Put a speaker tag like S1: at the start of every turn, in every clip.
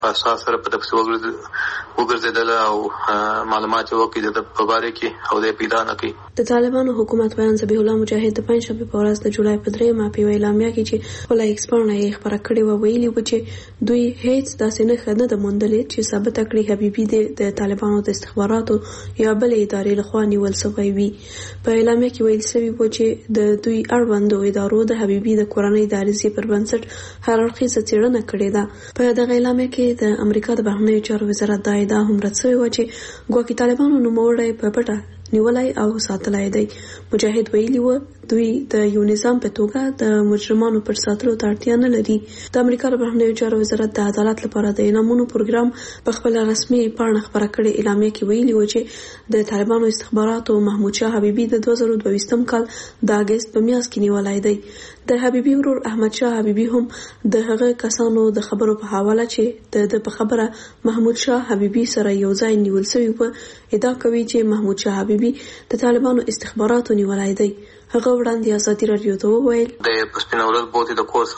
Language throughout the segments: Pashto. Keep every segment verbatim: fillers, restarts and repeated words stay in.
S1: په اساس سره په دغه وګرځیدل او معلومات وکړي د په باره کې او د پیدا نه کړي.
S2: د طالبانو حکومت بیان ذبیح الله مجاهد د پنځشنبه په ورځ د جولای په درېیمه په اعلامیه کې چې خپل ایکسپورټ یې خبره کړې و، ویلي و چې دوی هیڅ داسې نه خنه د موندلې چې ثابت کړي حبیبي د طالبانو د استخباراتو یا بل ادارې لخوا نیول شوی وي. په اعلامیه کې ویل شوی و چې د دوی اړوندو ادارو د حبیبي د کورنۍ د عریضې پر بنسټ هر اړخیزه څېړنه کړې ده. په دغه اعلامیه کې د امریکا د بهرنیو چارو وزارت دا ادعا هم رد شوې وه چې ګواکې طالبانو نوموړی په پټه نیولای او ساتلای دی. مجاهد ویلي و دوی د یو نظام په توګه د مجرمانو پر ساتلو ته اړتیا نه لري. د امریکا د بهرنیو چارو وزارت د عدالت لپاره د انعامونو پروګرام په خپل رسمي پاڼه خبره کړې اعلامیه کې ویلي و چې د طالبانو استخباراتو محمود شاه حبیبي د دوه زره دوه ویشتم کال د اګست په میاشت کې نیولای دی. د حبیبي ورور احمد شاه حبیبي هم د هغه کسانو د خبرو په حواله چې د په خبره محمود شاه حبیبي سره یو ځای نیول شوی و ادعا کوي چې محمود شاه حبیبي د طالبانو استخباراتو نیولای دی. هغه وړاندې ازادي رادیو ته وویل
S1: د پسپینورل بوتي د کور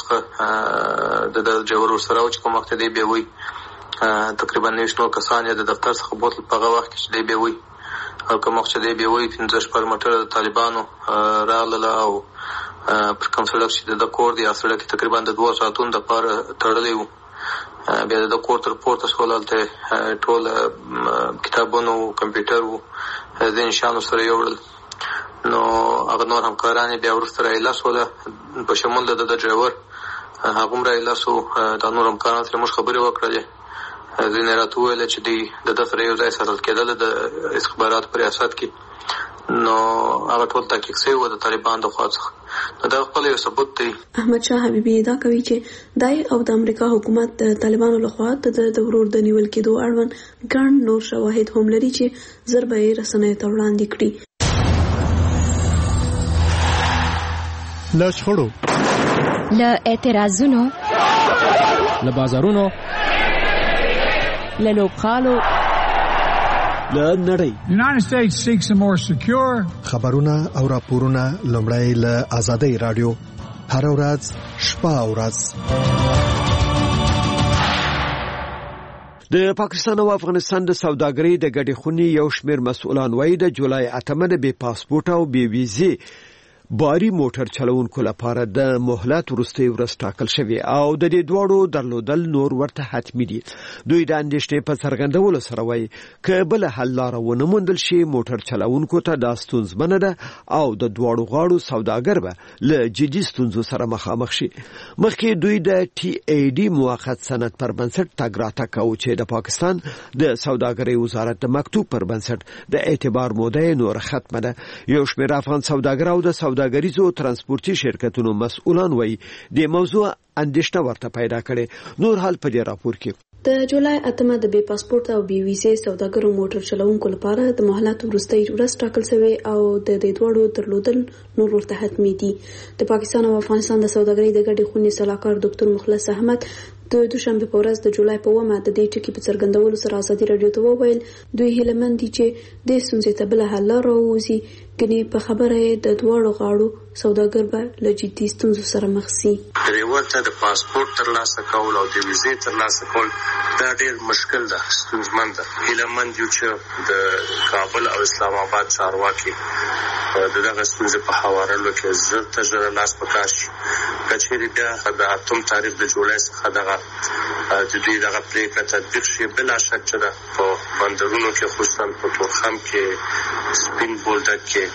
S1: څخه د جوړور سره چې کوم وخت دی به وي تقریبا نشو کسان د دفتر څخه بوتل په هغه وخت کې دی به وي او کوم وخت دی به وي پنځه شپږ موټر د طالبانو راغله او پر کوم سړک چې د کور دی سړک تقریبا د دوه ساعتونو د پاره تړلې وو. بیا د کور تر پورته سولالته ټول کتابونو کمپیوټر وو د نشانو سره یوړل. نو هغه نور همکاران بیا ورسره ایله سوله په شمول د د ډرایور هغه هم را ایله سو د نور همکاران سره موږ خبرې وکړلې. ځینې راته وویل چې دوی د ده سره یو ځای ساتل کېدل د استخباراتو په ریاست کې. نو هغه ټول تحقیق شوی و د طالبان د خوا څخه. نو دا خپل یو ثبوت دی.
S2: احمد شاه حبیبي ادعا کوي چې دای او د امریکا حکومت د طالبانو لخوا د ورور د نیول کېدو اړوند ګڼ نور شواهد هم لري چې ژر به یې رسنیو ته وړاندې کړي.
S3: له شخړو،
S4: له اعتراضونو،
S5: له بازارونو،
S4: له لوبغالو،
S3: له نړۍ
S6: United States seeks a more secure
S3: خبرونه او راپورونه لومړی له آزادۍ رادیو هر ورځ شپه او ورځ. د پاکستان او افغانستان د سوداګرۍ د ګډې خونې یو شمېر مسؤلان وایي د جولای اتمه د بې پاسپورټ او بې ویزې باری موټر چلوونکو لپاره د مهلت وروستۍ ورځ ټاکل شوې او د دې دواړو درلودل نور ورته حتمي دي. دوی د اندېښنې په څرګندولو سره وایي که بله حل لاره ونه موندل شي موټر چلوونکو ته دا ستونزمنه ده او د دواړو غاړو سوداګر به له جدي ستونزو سره مخامخ شي. مخکې دوی د ټي ای ډي موقت سند پر بنسټ تګ راتګ کوي چې د پاکستان د سوداګرۍ وزارت د مکتوب پر بنسټ د اعتبار موده نور ختمه ده. یو شمېر افغان سوداګر او د سوداګریزو ترانسپورتي شرکتونو مسؤلان وایي د موضوع اندېښنه ورته پیدا کړي. نور حال په دې راپور کې.
S2: د جولای اتمه د بې پاسپورټ او بې ویزې سوداګرو موټر چلوونکو لپاره د مهلت وروستۍ ورځ ټاکل شوې او د دې دواړو درلودل نور ورته حتمي دي. د پاکستان او افغانستان د سوداګرۍ د ګډې خونې سلاکار ډاکټر مخلص احمد د دوشنبه په ورځ د جولای په اوومه د دې ټکي په څرګندولو سره ازادي رادیو ته وویل دوی هیله مند دي چې د ستونزې ته بله حل لاره ووځي. ګنې په خبره یې د دواړو غاړو سوداګر به له جدي ستونزو سره مخ شي.
S7: ډریور ته د پاسپورټ ترلاسه کول او د ویزې ترلاسه کول دا ډېر مشکل ده، ستونزمن ده. هیله مند یو چې د کابل او اسلام آباد چارواکي د دغه ستونزې په هوارولو کې زر ته زر لاس په کار شي. که چیرې بیا د اتم تاریخ د جولای څخه دغه د دوی دغه پرېکړه تطبیق شي، بلا شک چې ده په بندرونو کې خصوصا په تورخم کې سپین بولدک کې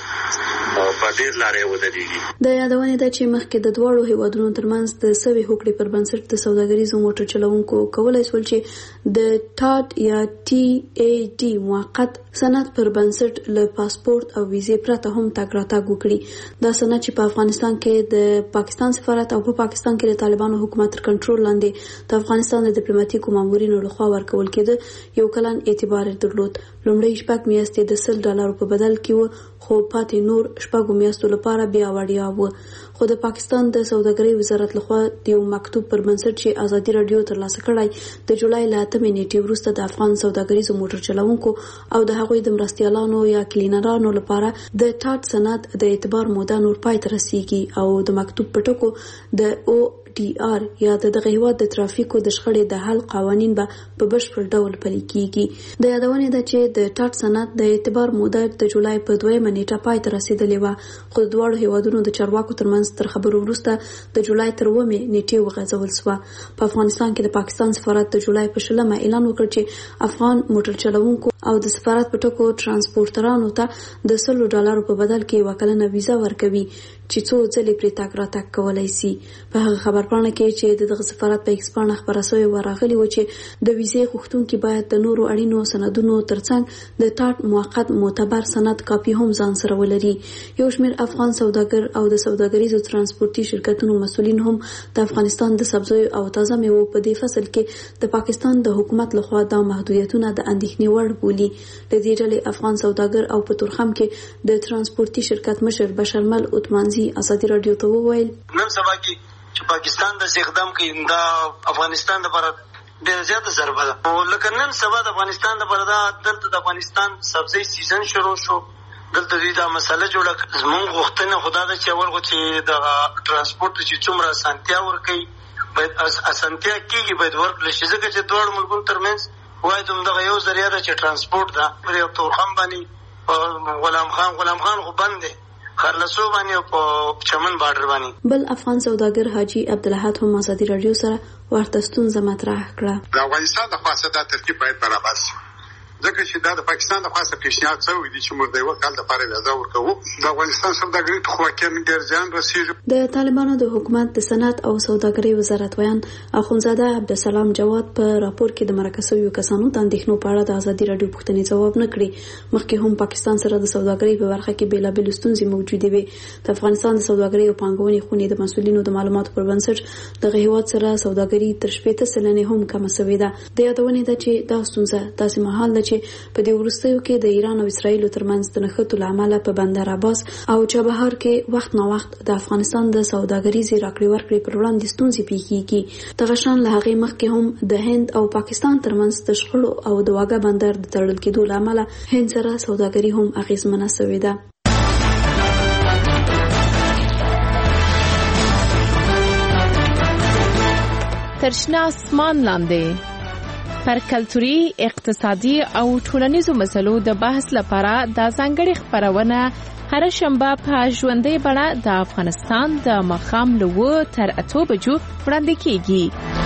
S7: په ډېر لارې ودرېږي.
S2: د یادونې ده چې مخکې د دواړو هیوادونو ترمنځ د سوي هوکړې پر بنسټ د سوداګریزو موټر چلوونکو کولی شول چې د ټاډ یا ټي ای ډي موقت سند پر بنسټ له پاسپورت او ویزې پرته هم تګ راتګ وکړي. دا سند چې په افغانستان کې د پاکستان سفارت او په پاکستان کې د طالبانو حکومت تر کنټرول لاندې د افغانستان د ډیپلوماټیکو مامورینو لخوا ورکول کېده یو کلن اعتبار درلود. لومړی شپږ میاشتې د سل ډالرو په بدل کې و خو پاتې نور شپږو میاشتو لپاره بیا وړیا و. خو د پاکستان د سوداګرۍ وزارت لخوا د یو مکتوب پر بنسټ چې ازادي رادیو ترلاسه کړی د جولای له اتمې نیټې وروسته د افغان سوداګریزو موټر چلوونکو او د هغوی د مرستیالانو یا کلینرانو لپاره د ټاټ سند د اعتبار موده نور پای ته رسیږي او د مکتوب په ټکو د او ټي آر یا د دغه هیواد د ترافیکو د شخړې د حل قوانین به په بشپړ ډول پلي کیږي. د یادونې ده چې د ټاټ سند د اعتبار موده د جولای په دویمه نیټه پای ته رسیدلې وه، خو د دواړو هیوادونو د چارواکو ترمنځ تر خبرو وروسته د جولای تر اوومې نیټې وغځول شوه. په افغانستان کې د پاکستان سفارت د جولای په شلمه اعلان وکړ چې افغان موټر چلوونکو او د سفارت په ټکو ترانسپورټرانو ته د سلو ډالرو په بدل کې یوه کلنه ویزا ورکوي چې څو ځلې پرې تګ راتګ کولی سي. په هغه خبرپاڼه کې چې د دغه سفارت په ایکس پاڼه خپره شوې وه راغلي و چې د ویزې غوښتونکي باید د نورو اړینو سندونو ترڅنګ د ټاټ موقت معتبر سند کاپي هم ځان سره ولري. یو شمېر افغان سوداګر او د سوداګریزو ترانسپورتي شرکتونو مسؤلین هم د افغانستان د سبزیو او تازه میوو په دې فصل کې د پاکستان د حکومت لخوا دا محدودیتونه د اندېښنې وړ بولي. د دې ډلې افغان سوداګر او په تورخم کې د ترانسپورتي شرکت مشر بشرمل عثمانزي ازادي رادیو ته وویل
S8: نن سبا کې چې پاکستان د اقدام کوي دا افغانستان لپاره ډېر زیاته ضربه ده. او لکه نن سبا د افغانستان لپاره دا دلته د افغانستان سبزی سیزن شروع شو، دلته دوی دا مسله جوړه کړه. زموږ غوښتنه خدا ده چې اول خو چې د ترانسپورت چې څومره اسانتیا ورکوي باید اسانتیا کېږي باید ورکړل شي، ځکه چې دواړو ملکونو ترمنځ واید همدغه یو ذریعه ده چې ترانسپورت ده. پر یو تورخم باندې غلام خان غلام خان خو بند دی خرلسو باندې او په چمن بارډر باندې.
S2: بل افغان سوداګر حاجی عبدالحد هم ازادي رادیو سره ورته ستونزه مطرح کړه.
S9: د افغانستان د خاصه د ترتیب باید برابر شي، ځکه چې دا د پاکستان د خاصه پیشنهاد شوی دی چې موږ د یو کال لپاره ویزا ورکوو. د افغانستان سوداګرۍ ته خو واقعا ډېر زیان رسېږي.
S2: د طالبانو د حکومت د صنعت او سوداګرۍ وزارت ویان اخونزاده عبدالسلام جواد په راپور کې د مرکه شویو کسانو د اندېښنو په اړه د ازادي رادیو پوښتنې ځواب نه کړي. مخکې هم پاکستان سره د سوداګرۍ په برخه کې بېلابېلې ستونزې موجودې وې. د افغانستان د سوداګرۍ او پانګونې خونې د مسؤلینو د معلوماتو پر بنسټ دغه هیواد سره سوداګري تر شپېته سلنې هم کمه شوې ده. د یادونې ده چې دا ستونزه داسې مهال ده چې په دې وروستیو کې د ایران او اسرائیل ترمنځ د نښتو له امله په بندر عباس او چابهار کې وخت نا وخت د افغانستان د سوداګریزې راکړې ورکړې پر وړاندې ستونزې پیښیږي. دغه شان له هغې مخکې هم د هند او پاکستان ترمنځ د شخړو او د واګه بندر د تړل کېدو له امله هند سره سوداګري هم اغېزمنه شوې ده.
S4: تر شنه اسمان لاندې پر کلتوري، اقتصادي او ټولنیزو مسلو د بحث لپاره د ځانګړي خبرونه هر شنبه په ژوندۍ بڼه د افغانستان د ماښام له اوه تر اتو بجو وړاندې کیږي.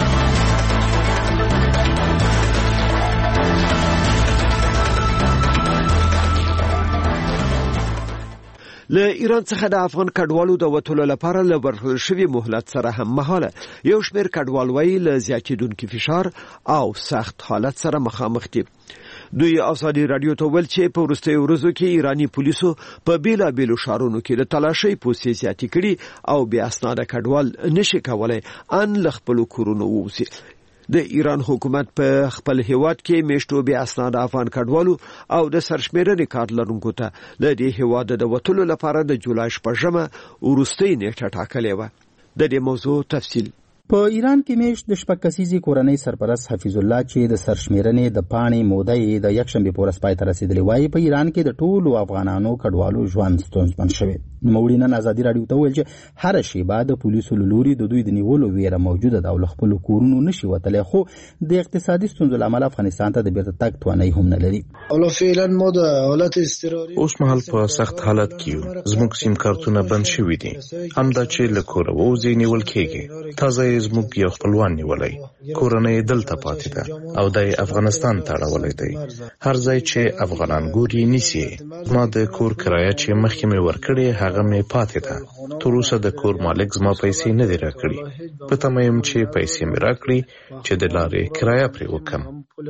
S3: له ایران څخه د افغان کډوالو د وټولو لپاره له ورکړل شوی مهلت سره هم مهاله یو شمېر کډوال وایي له زیاتېدونکي فشار او سخت حالت سره مخامخ دي. دوی ازادي رادیو ته ویل چې په وروستیو ورځو کې ایرانی پولیسو په بیلابیلو ښارونو کې د تلاشۍ پوسې زیاتې کړي او بې اسناده کډوال نشي کولی ان له خپلو کورونو ووځي. د ایران حکومت په خپل هیواد کې میشتو بې اسناده افغان کډوالو او د سرشمیرنې کارت لرونکو ته له دې هیواد د وتلو لپاره د جولای شپږمه وروستۍ نیټه ټاکلې وه. د دې موضوع تفصیل
S10: په ایران کې میشت د شپږ کسیزې کورنۍ سرپرست حفیظ الله چې د سرشمیرنې د پاڼې موده یې د یکشنبې په ورځ پای ته رسېدلې وایي په ایران کې د ټولو افغانانو کډوالو ژوند ستونزمن شوی. نوموړي نن ازادي رادیو ته وویل چې هره شیبه د پولیسو له لوري د دوی د نیولو ویره موجوده ده او له خپلو کورونو نشي وتلی، خو د اقتصادي ستونزو له امله افغانستان ته د بیرته تګ توانایي هم نه لري.
S11: اوس مهال په سخت حالت کې یو، زموږ سیم کارتونه بند شوي دي، همدا چې له کوره ووځئ نیول کېږي. تازه یې زموږ یو خپلوان نیولی، کورنۍ دلته پاتې ده او دی افغانستان ته اړولی دی. هر ځای چې افغانان ګوري نیسي. زما د کور کرایه چې مخکې مې ورکړې هغه مې پاتې ده. تر اوسه د کور مالک زما پیسې نه دي راکړي. په تمه یم چې پیسې مې راکړي چې د لارې کرایه پرې وکړم.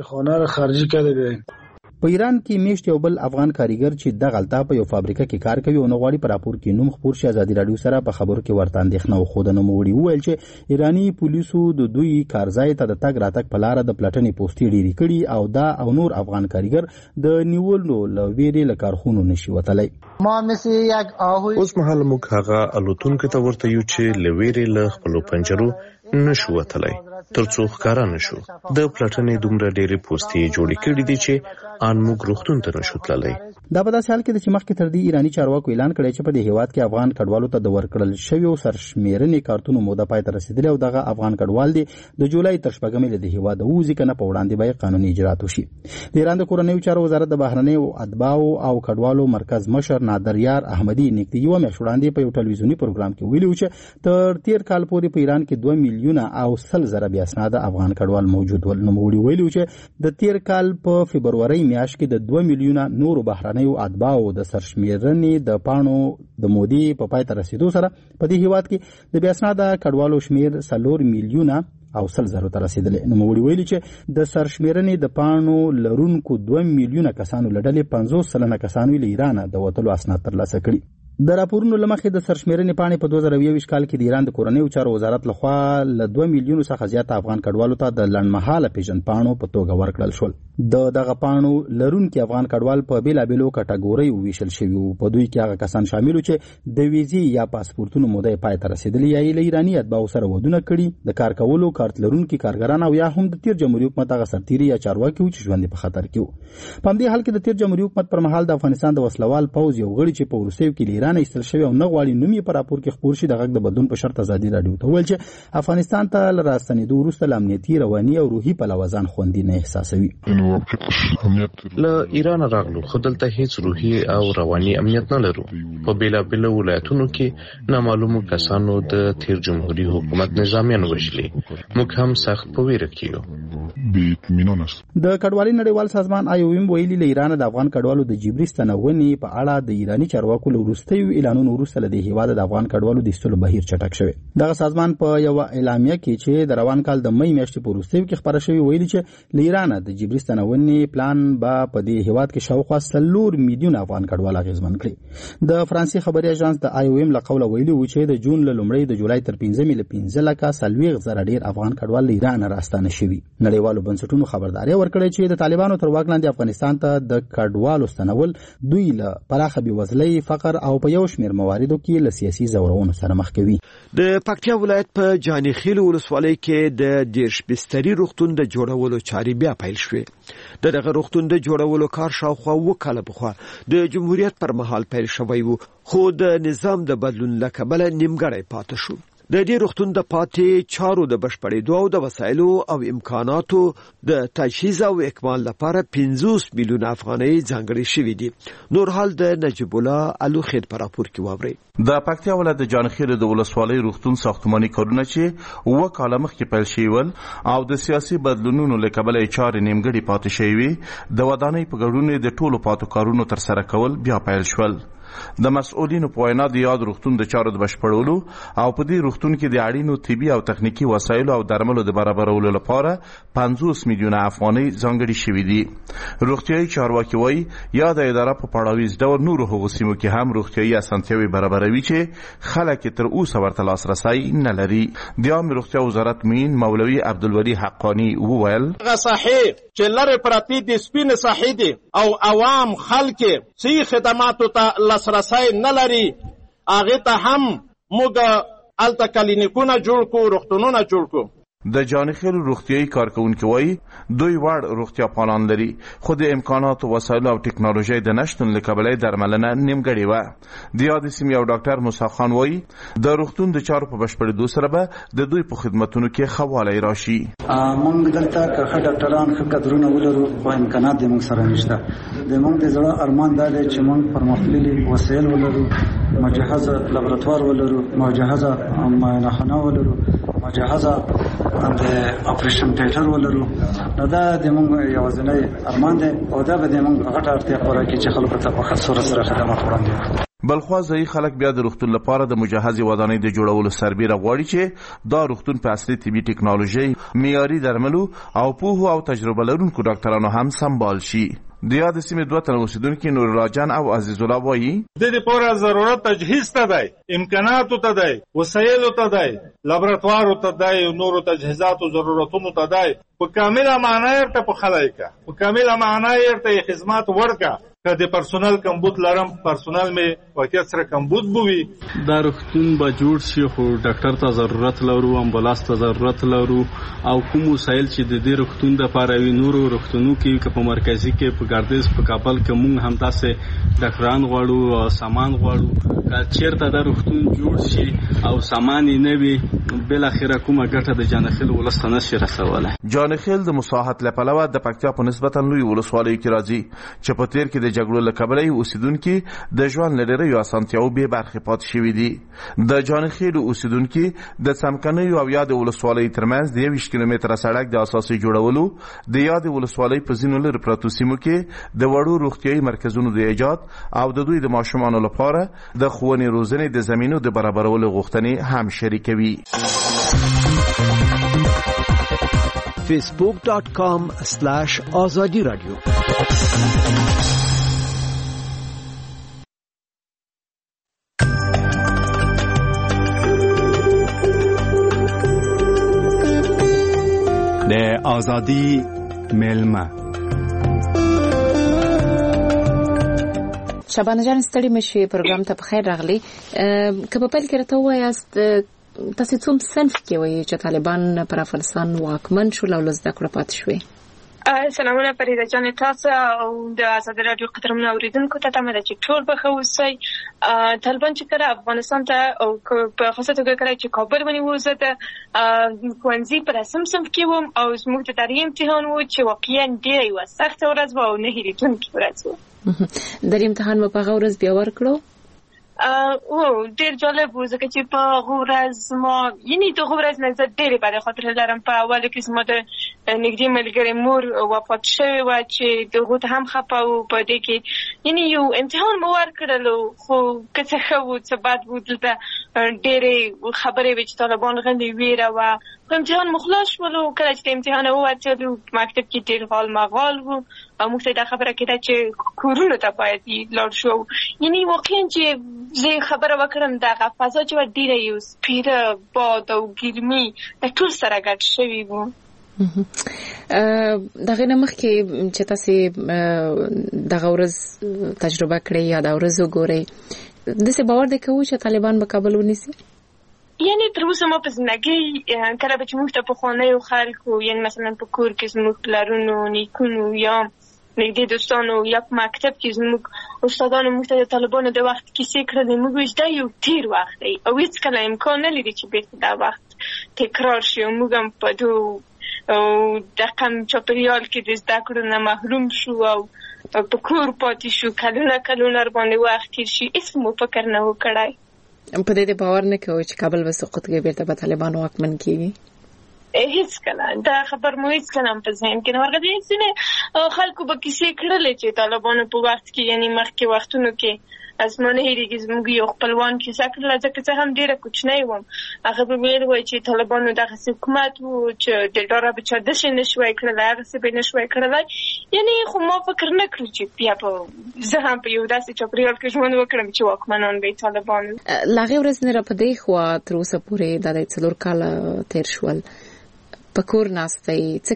S10: په ایران کې میشت یو بل افغان کاریګر چې دغه هلته په یو فابریکه کې کار کوي او نه غواړي په راپور کې نوم خپور شي ازادي رادیو سره په خبرو کې ورته اندېښنه وښوده. نوموړي وویل چې ایراني پولیسو د دوی کارځای ته د تګ راتګ په لاره د پلټنې پوستې ډېرې کړي او دا او نور افغان کاریګر د نیولو له ویرې له کارخونو نشي وتلی.
S11: اوس مهال موږ هغه الوتونکو ته ورته یو چې له ویرې له خپلو پنجرو نشو وتلی. ترڅو ښکارا نشو. د پلټنې دومره ډېرې پوستې جوړې کړې دي چې ان موږ روغتون ته نشو تللی.
S10: دا په داسې حال کې د چې مخکې تر دې ایراني چارواکو اعلان کړی چې په دې هیواد کې افغان کډوالو ته د ورکړل شویو سرشمیرنې کارتونو موده پای ته رسیدلې او دغه افغان کډوال دي د جولای تر شپږمې له دې هیواد ووځي کنه په وړاندې به قانوني اجرات وشي. د ایران د کورنیو چارو وزارت د بهرنیو اتباعو او کډوالو مرکز مشر نادر یار احمدي نږدې یوه میاشت وړاندې په یو ټلویزیوني پروګرام کې ویلي و چې تر تیر کال پورې په ایران کې دوه میلیونه او سل زره بې اسناده افغان کډوال موجود ول. نوموړي ویلي و چې د تیر کال په فبرورۍ میاشت کې د دوه میلیونه نورو بهرنیو اتباعو د سرشمیرنې د پاڼو د مودې په پای ته رسیدو سره په دې هیواد کې د بې اسناده کډوالو شمیر څلور میلیونه او سل زرو ته رسیدلی. نوموړي ویلي چې د سرشمیرنې د پاڼو لرونکو دوه میلیونه کسانو له ډلې پنځوس سلنه کسانو له ایرانه د وتلو اسناد ترلاسه کړي. د راپورونو له مخې د سرشمیرنې پاڼې په دوه زره یوویشت کال کې د ایران د کورنیو چارو وزارت لخوا له دوه میلیونو څخه زیاته افغان کډوالو ته د لنډمهاله پیژندپاڼو په توګه ورکړل شول. د دغه پاڼو لرونکي افغان کډوال په بېلابېلو کټګوریو ویشل شوي وو. په دوی کې هغه کسان شامل وو چې د ویزې یا پاسپورتونو موده یې پای ته رسېدلې یا یې له ایراني اتباعو سره ودونه کړي، د کار کولو کارت لرونکي کارګران او یا هم د تیر جمهوري حکومت هغه سرتیري یا چارواکي وو چې ژوند یې په خطر کې وو. په همدې حال کې د تیر جمهوري حکومت پر مهال د افغانستان د وسلوال پوځ یو غړي چې په وروستیو کې له ایرانه ایستل شوی او نه غواړي نوم یې په راپور کې خپور شي د غږ د بدلون په شرط ازادي راډیو ته وویل چې افغانستان ته له راستنېدو وروسته له امنیتي رواني او روحي پلوه ځان خوندي نه احساسوي.
S11: له ایران راغلو خو دلته هیڅ روحي او رواني امنیت نه لرو. په بېلابېلو ولایتونو کې نامعلومو کسانو د تیر جمهوري حکومت نظامیان وژلي. موږ هم سخت په ویره کې یو.
S10: د کډوالۍ نړیوال سازمان آی او ایم ویلي له ایران د افغان کډوالو د جبري ستنونې په اړه د ایراني چارواکو له وروستیو اعلانونو وروسته له دې هیواد د افغان کډوالو د ایستلو بهیر چټک شوی. دغه سازمان په یوه اعلامیه کې چې د روان کال د مۍ میاشتې په وروستیو کې خپاره شوی ویلي چې له ایران د جبري ستنونې پلان به په دې هیواد کې شاوخوا څلور میلیونه افغان کډوال اغېزمن کړي. د فرانسې خبري اژانس د آی او ایم له قوله ویلي و چې د جون له لومړۍ د جولای تر پنځمې له پنځه لکه څلوېښت زره ډېر افغان کډوال له ایرانه راستانه شوي. نړیوالو بنسټونو خبرداری ورکړې چې د طالبانو تر واک لاندې افغانستان ته د کډوالو ستنول دوی له پراخه بېوزلۍ، فقر او په یو شمېر مواردو کې له سیاسي ځورونو سره مخ کوي.
S3: د پکتیا ولایت په جاني خیل ولسوالۍ کې د دېرش بستري روغتون د جوړولو چارې بیا پیل شوې. د دغه روغتون د جوړولو کار شاوخوا اووه کاله پخوا د جمهوریت پر مهال پیل شوی و، خو د نظام د بدلون له کبله نیمګړی پاتې شو. د دې روغتون د پاتې چارو د بشپړېدو او د وسایلو او امکاناتو د تجهیز او اکمال لپاره پنځوس میلیونه افغانۍ ځانګړې شوې دي. نور حال د نجیب الله الوخېل په راپور کې واورئ.
S12: د پکتیا ولایت د جانخیل د ولسوالۍ روغتون ساختماني کارونه چې اووه کاله مخکې پیل شوي ول او د سیاسي بدلونونو له کبله یې چارې نیمګړې پاتې شوې وې، د ودانۍ په ګډون د ټولو پاتو کارونو ترسره کول بیا پیل شول. د مسؤلینو په وینا د یاد روغتون د چارو د بشپړولو او په دې روغتون کې د اړینو طبي او تخنیکي وسایلو او درملو د برابرولو لپاره پنځوس میلیونه افغانۍ ځانګړې شوې دي. روغتیايي چارواکي وایي یاده اداره په پړاویز ډول نورو هغو سیمو کې هم روغتیايي اسانتیاوې برابروي چې خلک یې تر اوسه ورته لاسرسی نه لري. د عامې روغتیا وزارت مین مولوي عبدالولي حقانی وویل
S13: هغه ساحې چې لرې پرتې دي سپینې ساحې دي او عوام خلک صحي خدماتو ته لاسرسی نه لري، هغې ته هم موږ هلته کلینیکونه جوړ کړو، روغتونونه جوړ کړو.
S12: د جانخیل روغتیايي کارکونکي وایي دوی وړ روغتیا پالان لري، خو د امکاناتو، وسایلو او ټکنالوژۍ د نشتون له کبله درملنه نیمګړې وه. د یادې سیمې یو ډاکټر موسی خان وایي د روغتون د چارو په بشپړېدو سره به د دوی په خدمتونو کې ښه والی راشي.
S14: موږ دلته که ښه ډاکټران، ښه کادرونه ولرو، خو امکانات د موږ سره نشته. د موږ د زړه ارمان دا دی چې موږ پرمختللي وسایل ولرو، مجهزه لابراتوار ولرو، مجهزه معاینهخانه ولرو، مجهزه د اپریشن تیټر ولرو. نو دا د موږ یوازینی ارمان دی او دا به د موږ غټه اړتیا پوره کړي چې خلکو ته په ښه صورت سره خدمات وړاندې کړي.
S12: بلخوا ځایي خلک بیا د روغتون لپاره د مجهزې ودانۍ د جوړولو سربیره غواړي چې دا روغتون په عصري طبي ټکنالوژۍ، معیاري درملو او پوهو او تجربه لرونکو ډاکټرانو هم سمبال شي. د یادې سیمې دوه تنه اوسېدونکي نورالله جان او عزیز الله وایي
S13: د دې لپاره ضرورت تجهیز ته دی، امکاناتو ته دی، وسایلو ته دی، لابراتوارو ته دی، نورو تجهیزاتو ضرورتونو ته دی. په کامله معنا یې ورته پخلی که، په کامله معنا یې ورته خدمات ورکه.
S15: که د پرسونل کمبود لرم پرسونل مې واقعیت سره کمبود بوي
S16: دا روغتون به جوړ شي خو ډاکټر ته ضرورت لرو امبولانس ته ضرورت لرو او کوم وسایل چې د دې روغتون د لپاره وي نورو روغتونو کې که په مرکزي کې په ګردیز په کابل کې موږ هم تاسو ډاکټران غواړو او سامان غواړو که چیرته دا روغتون جوړ شي او سامان یې نه وي بل اخره کومه ګټه د جانخیل ولسته نشي رسولی.
S12: جانخیل د مساحت له پلوه د پکتیا په نسبتا لوی ولسوالۍ کې راځي چې په تیر کې د جګړو له کبله اوسیدونکي د ژوند له ډېرو اسانتیاوو بې برخې پاتې شوي دي. د جانخیل اوسیدونکي د څمکنیو او یادې ولسوالۍ ترمنځ د یویشت کیلومتره سړک د اساسي جوړولو د یادې ولسوالۍ په ځینو لرې پرتو سیمو کې د وړو روغتیایي مرکزونو د ایجاد او د دوی د ماشومانو لپاره د ښوونې روزنې د زمینو د برابرولو غوښتنې هم شریکوي.
S3: فیسبوک ډاٹ کام سلاش آزادی رادیو.
S17: د آزادی ملما
S4: شبانه جان ستړي مشي پروګرام ته بخیر راغلی. که په پیل کې راته وایاست تاسو څوم صنف کې وایي چې طالبان پر افغانستان واکمن شول او لزده کړه پاتې شوي؟
S18: سلامونه فریده جان تاسو او د آزادي رادیو قدرمن اوریدونکو ته تمه ده چې ټول به ښه اوسئ. طالبان چې کله افغانستان ته او په خاصه توګه کله چې کابل ونیو زه د ښوونځي په رسم صنف کې وم او زموږ د تاریخي امتحان و چې واقعا ډېره یوه سخته ورځ وه او نه هېرېدونکې ورځ وه.
S4: درې امتحان مو په هغه ورځ بیا ورکړو؟
S18: او ډېر جالب و ځکه چې په هغه ورځ ما یعنې د هغه ورځ نه زه ډېرې بدې خاطرې لرم. په اوله کې زما د نږدې ملګرې مور وفات شوې وه چې د هغو ته هم خفه وو. په دې کې یعنې یو امتحان مو ورکړلو خو که څه ښه وو څه بد وو دلته ډېرې خبرې وې چې طالبان غلې ویره وه. خو امتحان مو خلاص شولو. کله چې د امتحان ووتلو په مکتب کې ډېر غال مغال وو او موږ ته دا خبره کېده چې کورونو ته باید لاړ شو. یعنې واقعا چې زه خبره وکړم دغه فضا چې وه ډېره یو سپېره باد او ګرمي د ټول سره ګډ شوي وو.
S4: د هغې نه مخکې چې تاسې دغه ورځ تجربه کړئ یا دا ورځ وګورئ داسې باور دی کوو چې طالبان به کابل ونیسي؟
S18: یعنی تر اوسه ما په زندګۍ کله به چې موږ ته پخوانیو خلکو یعنې مثلا په کور کې زموږ پلرونو نیکونو یا نږدې دوستانو یا په مکتب کې زموږ استادانو موږ ته د طالبانو د وخت کیسې کړلې. موږ وایو دا یو تېر وخت دی او هېڅکله امکان نه لري چې بېرته دا وخت تکرار شي. موږ هم په دو دقم چاپریال کې د زده کړو نه محروم شو او په کور پاتې شو. کلونه کلونه رباندې وخت تېر شي هېڅ مو فکر نه و کړی.
S4: په دې باور نه کوئ چې کابل به سقوط کوي بیرته به طالبان واکمن کیږي؟
S18: هېڅکله دا خبر مو هېڅکله هم په ذهن کې نه ورغلی. ځینې خلکو به کیسې کړلې چې طالبانو په وخت کې یعنې مخکې وختونو کې زما نه هېرېږي زموږ یو خپلوان کیسه کړله ځکه څه هم ډېره کوچنی وم. هغه به ویل وایي چې طالبانو دغسې حکومت و چې د ډاره به چا داسې نه شوی کړلی هغسې به یې نه شوی کړلی. یعنې خو ما فکر نه کړو چې بیا به زه هم په یو داسې چاپریال کې ژوند وکړم چې واکمنان به یې طالبان وي.
S4: له هغې ورځې نه را په دې خوا تر اوسه پورې دا د څلور کاله تېر شول په کور ناستی څه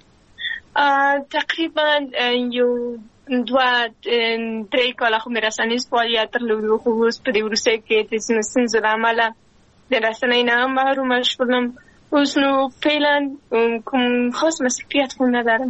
S4: کوي؟
S18: تقریبا یو دوه درې کاله خو مې رسنیز فعالیت درلودو خو اوس په دې وروستیو کې د ځینو ستونزو له امله د رسنۍ نه هم محرومه شولم. اوس نو فعلا کوم خاص مسؤلیت خو نه لرم.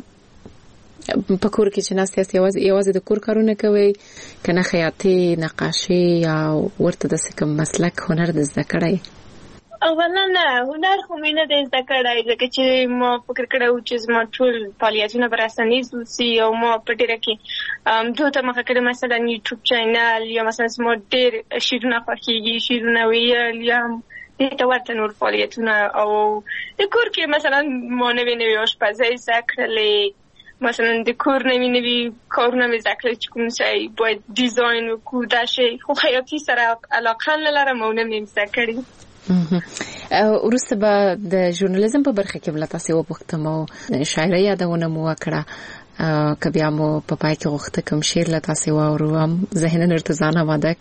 S4: په کور کې چې ناست یاست یوازې یوازې د کور کارونه کوئ که نه خیاطي نقاشي یا ورته داسې کوم مسلک هنر د زده کړی؟
S18: اولا نه هنر خو مې نه دی زده کړی ځکه چې ما فکر کړی و چې زما ټول فعالیتونه به رسنیز اوسي او ما په ډېره کې دو ته مخه کړې مثلا یوټیوب چینل یا مثلا زما ډېر شعرونه خوښېږي شعرونه ویل یا دې ته ورته نور فعالیتونه او د کور کې مثلا ما نوې نوې اشپزۍ زده کړلې مثلا د کور نوې نوې کارونه مې زده کړل چې کوم شی باید ډیزاین وکړو دا شی خو خیاطي سره علاقه نه لرم او نه مې زده کړې.
S4: وروسته به د ژورنالیزم په برخه کې بله تاسې وپوښتم او شاعرۍ یادونه مو وکړه که بیا مو په پای کې غوښته کوم شعر له تاسې واورو هم ذهناً ورته ځان اماده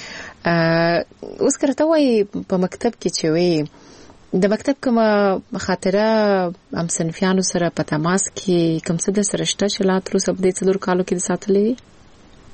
S4: کړئ. اوس که راته وایي په مکتب کې چې وایي د مکتب کومه خاطره هم صنفیانو سره په تماس کې کوم څه در سره شته چې لا تر اوسه په دې څلورو کالو کې دې ساتلې دي؟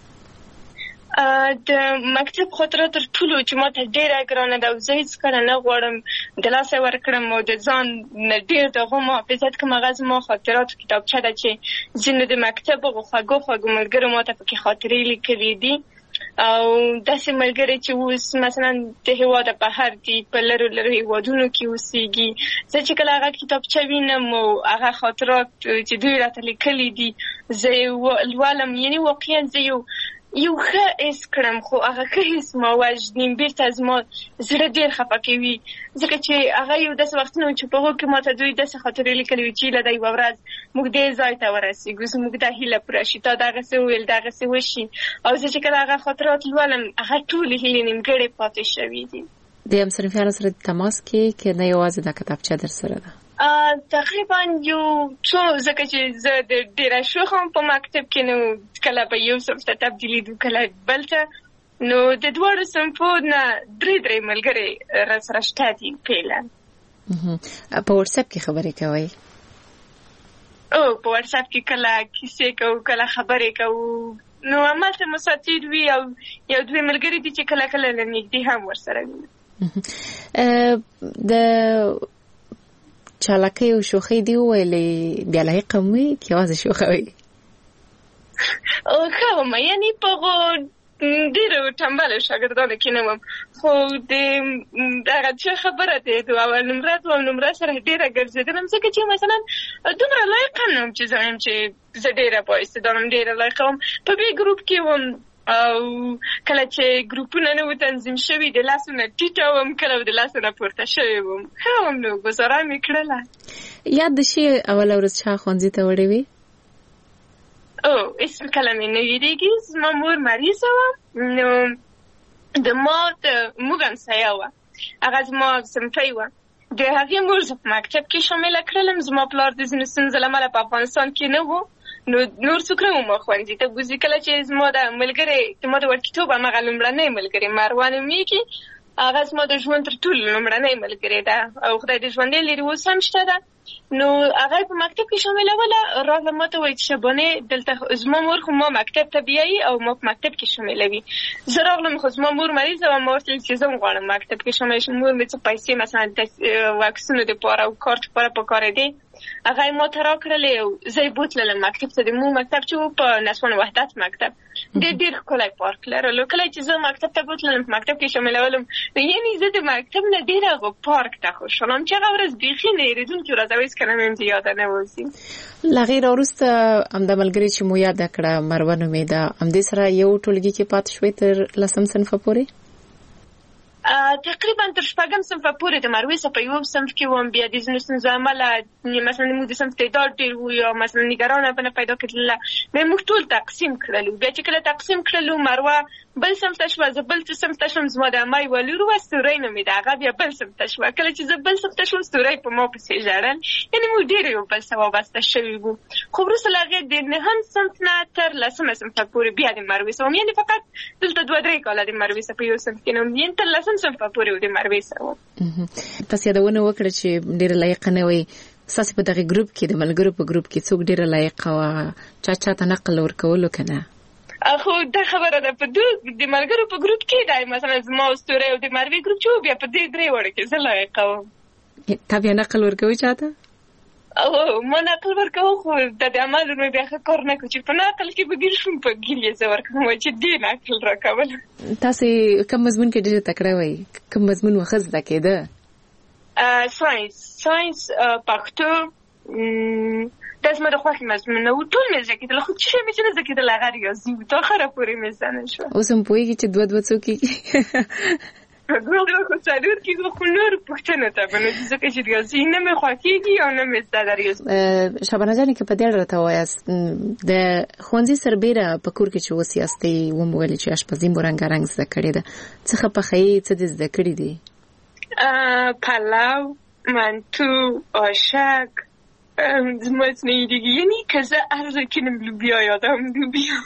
S18: د مکتب خاطره تر ټولو چې ما ته ډېره ګرانه ده او زه هېڅکله نه غواړم د لاسه ورکړم او د ځان نه ډېر د هغو محافظت کوم. هغه زما خاطراتو کتابچه ده چې ځینو د مکتب هغو خوږو خوږو ملګرو ما ته پکې خاطرې لیکلي دي او داسې ملګري چې اوس مثلا د هېواده بهر دي په لرو لرو هېوادونو کې اوسېږي. زه چې کله هغه کتابچه وینم او هغه خاطرات چې دوی راته لیکلي دي زه یې لولم، یعنې واقعا زه یو یو ښه حس کړم، خو هغه ښه حس ما وژني بېرته زما زړه ډېر خفه کوي، ځکه چې هغه یو داسې وختونه چې په هغو کې ما ته دوی داسې خاطرې لیکلي وي چې هیله ده یوه ورځ موږ دې ځای ته ورسېږو، زموږ دا هیله پوره شي، تا دغسې وویل دغسې وشي. او زه چې کله هغه خاطرات لولم هغه ټولې هیلې نیمګړې پاتې شوي دي.
S4: د همصنفیانو سره تماس کې که نه یوازې دا کتابچه در سره ده؟
S18: تقریبا یو څو، ځکه چې زه د ډېره شوخه په مکتب کې نو کله به یو صنف ته تبدیلېدو کله بل ته، نو د دواړو صنفو نه درې درې ملګرې راسره شته دي فعلا.
S4: په وټساپ کې خبرې کوئ؟
S18: او په وټساپ کې کله کیسې کوو کله خبرې کوو، نو همالته مساطیر وي او یو دوی ملګري دي چې کله کله له نږدې هم ورسره وي.
S4: د چالاکۍ او شوخۍ دی وویلې بیا لایقه هم وي که یوازې شوخه وي؟
S18: ښه ومه، یعنې په هغو ډېرو ټمبلو شاګردانو کې نه وم، خو د هغه څه خبره دی د اول نمره دوم نمره سره ډېره ګرځېدلم، ځکه چې مثلا دومره لایقه نه وم چې زه وایم چې زه ډېره بااستعداده وم، ډېره لایقه وم. په بې ګروپ کې وم او کله چې ګروپونه نه وو تنظیم شوي د لاسو نه ټیټه وم، کله د لاسو نه پورته شوې وم. ښه وم، نو ګزاره مې کړله.
S4: یاد د شي اوله ورځ چا ښوونځي ته وړې وې؟
S18: او هېڅ کله مې نه هېرېږي. زما مور مریضه وه، نو د ما د موږ همسایه وه، هغه زما صنفۍ وه، د هغې مور زه په مکتب کې شامله کړلم. زما پلار د ځینو ستونزو له امله په افغانستان کې نه و، نو نور څوک نه وم ښوونځي ته بوځي. کله چې زما د ملګرې د ما د وړکیتوب همغه لومړنۍ ملګرې مروه نومېږي، هغه زما د ژوند تر ټولو لومړنۍ ملګرې ده او خدای دې ژوندۍ لري، اوس هم شته ده. نو هغه په مکتب کې شاملوله، راغله ما ته وایي چې شبانې دلته زما مور خو ما مکتب ته بیایي او ما په مکتب کې شاملوي. زه راغلم خو زما مور مریضه وه، ما ورته ویل چې زه هم غواړم مکتب کې شامله شم. مور مې څه پیسې مثلا د واکسینو دپاره او کارت دپاره پکارېدې، هغه یې ما ته راکړلې او زه یې بوتللم مکتب ته. د مو مکتب چې و په نسوان وحدت مکتب ډېر ډېر ښکلی پارک لرلو. کله چې زه مکتب ته بوتللم په مکتب کې شاملولم، یعنې زه د مکتب نه ډېر هغه پارک ته خوشحاله وم چې هغه ورځ بیخي نه هېرېدونکې ورځ او هېڅکله مې هم د یاده نه وځي.
S4: له هغې راوروسته همدا ملګرې چې مو یاده کړه مروه نومېده، همدې سره یو ټولګي کې پاتې شوې تر لسم صنفه پورې؟
S18: تقریبا تر شپږم صنفه پورې د مروې څخه په یو صنف کې وم. بیا د ځینو ستونزو امله مثلا موږ د صنف تعداد ډېر وو یا مثلا نګرانه به نه پیدا کېدله، بیا موږ ټول تقسیم کړلو. بیا چې کله تقسیم کړلو مروه بل صنف ته شوه، زه بل صنف ته شوم. زما د عمه یوه لور وه ستورۍ نومېده، هغه بیا بل صنف ته شوه. کله چې زه بل صنف ته شوم ستورۍ په ما پسې ژړل، یعنې موږ ډېر یو بل سره وابسته شوي وو. خو وروسته له هغې د نهم صنف نه تر لسمه صنفه پورې بیا د مروې سره وم، یعنې فقط دلته دوه درې کاله د مروې سره په یو صنف کې نه وم، یعنې تر لسم صنفه پورې و د مروې سره وم.
S4: تاسو یادونه وکړه چې ډېره لایقه نه وئ. ستاسې په دغې ګروپ کې د ملګرو په ګروپ کې څوک ډېره لایقه وه، چا چاته نقل ورکولو که نه؟
S18: خو دا خبره ده په د ملګرو په ګروپ کې دی، مثلا زما او ستورۍ او د مروې ګروپ چې و بیا په دې درې وړو کې زه لایقه وم.
S4: تا بیا نقل ورکوي چاته؟
S18: او ما نقل ورکوم، خو د دې عمل مې بیا ښه کار نه کړو چې په نقل کې به ګیر شوم، په ګیر یې زه ورکوم چې دې نقل راکول.
S4: تاسې کوم مضمون کې ډېره تکړه وئ؟ کوم مضمون مو ښه زده کېده؟
S18: ساینس ساینس پښتو دا زما د خوښې مضمونونه وو، ټول مې زده کېدل، خو چې شی مې چې نه زده کېدل هغه ریاضي وو، تر اخره پورې مې زده نه شوه.
S4: اوس هم پوهېږي چې دوه دوه څو کېږي؟
S18: دوه دوه خو څلور کېږي، خو نور پوښتنو ته به نه ځي، ځکه چې ریاضي نه مې خوښېږي او نه مې زده ده ریاضي.
S4: شبانه جانې که په دې اړه راته ووایاست، د ښوونځي سربېره په کور کې چې اوس یاستئ ومو ویلې چې اشپزي مو رنګارنګ زده کړې ده، څه ښه پخوئ، څه دې زده کړي دي؟
S18: پلو، منتو، آشک، زما څه نه هېرېږي، یعنې که زه هر ځای کښېنم لوبیا یادوم لوبیا.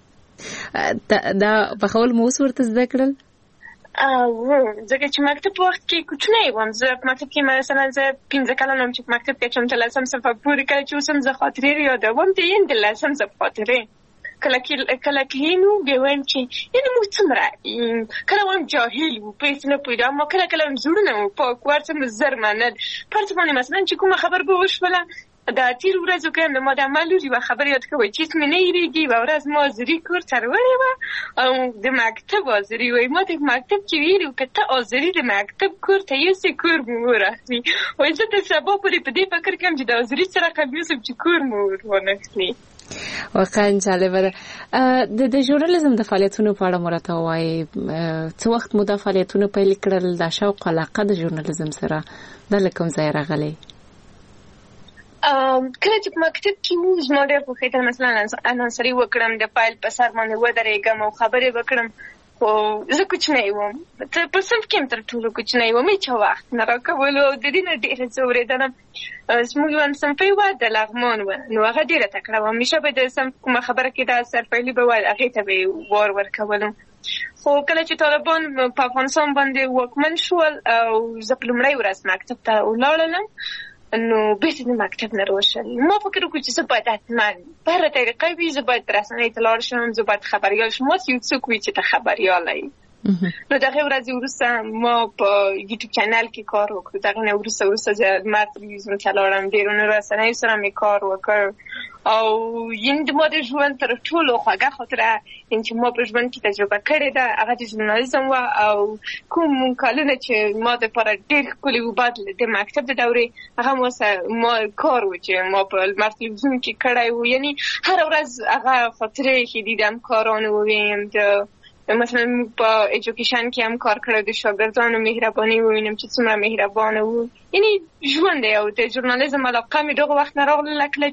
S4: دا پخول مو اوس ورته زده کړل؟
S18: ځکه چې مکتب په وخت کې کوچنی وم، زه په مکتب کې مثلا زه پنځه کلن وم چې په مکتب کې چم تر لسم صنفه پورې، کله چې اوس هم زه خاطرې یادوم د یعنې د لسم صنف خاطرې کله کله کلینو بیا وایم چې یعنې موږ څومره کله وایم جاهل وو په هېڅ نه پوهېدو اما کله کله وایم زړونه مو پاک وو هر څه مو زر منل فرض باندې مثلا چې کومه خبر به وشوله د تېرو ورځو کې هم د ما د عمل لور یوه خبره یاد کوئ چې هېڅ مې نه هېرېږي یوه ورځ ما آذري کور ته راوړې وه او د مکتب آذري وایي ما د مکتب کې ویلي وو که ته آذري د مکتب کور ته یوسې کور مو ورخلي وایي زه تر سبا پورې په دې فکر کوم چې د آذري څه رقم یوسم چې کور مو ورانخلي.
S4: واقعا جالبه ده. د ژورنالیزم د فعالیتونو په اړه مو راته ووایي څه وخت مو دا فعالیتونه پیل کړل دا شوق علاقه د ژورنالیزم سره دا له کوم ځایه راغلی؟
S18: کله چې په مکتب کې وو زما ډېر خوښېدل مثلا انانسري وکړم د فایل په سر باندې ودرېږم او خبرې وکړم خو زه کوچنی وم په صنف کې هم تر ټولو کوچنی وم هېچا وخت نه راکولو او د دې نه ډېره زه اورېدلم زموږ یوه صنفۍ وه د لغمان وه نو هغه ډېره تکړه وه همیشه به د صنف کومه خبره کې دا سرپیلي به وه هغې ته به یې وار ورکولم خو کله چې طالبان په افغانستان باندې واکمن شول او زه په لومړۍ ورځ مکتب ته ولاړلم نو بیرته د مکتب نه روشل ما فکر وکړو چې زه باید حتما په هره طریقه وي زه باید رسنۍ ته لاړ شم زه باید خبریال شم ماس یو څوک وي چې ته خبریاله یې نو د هغې ورځې وروسته ما په یوټیوب چینل کې کار وکړو د هغې نه وروسته وروسته زه لمر تلویزیون ته لاړم ډېرو رسنیو سره مې کار وکړ او یعنې د ما د ژوند تر ټولو خوږه خاطره یعنې چې ما په ژوند کې تجربه کړې ده هغه د ژورنالیزم وه او کوم کلونه چې ما دپاره ډېر ښکلي وو بعد د مکتب د دورې هغه ما سره ما کار و چې ما په لمر تلویزیون کې کړی و یعنې هره ورځ هغه خاطرې چې دیدم کارانو وویم د مثلا په ایجوکیشن کې هم کار کړی د شاګردانو مهرباني ووینم چې څومره مهربانه وو یعنې ژوند دی او د ژورنالیزم علاقه مې دغه وخت نه راغله کله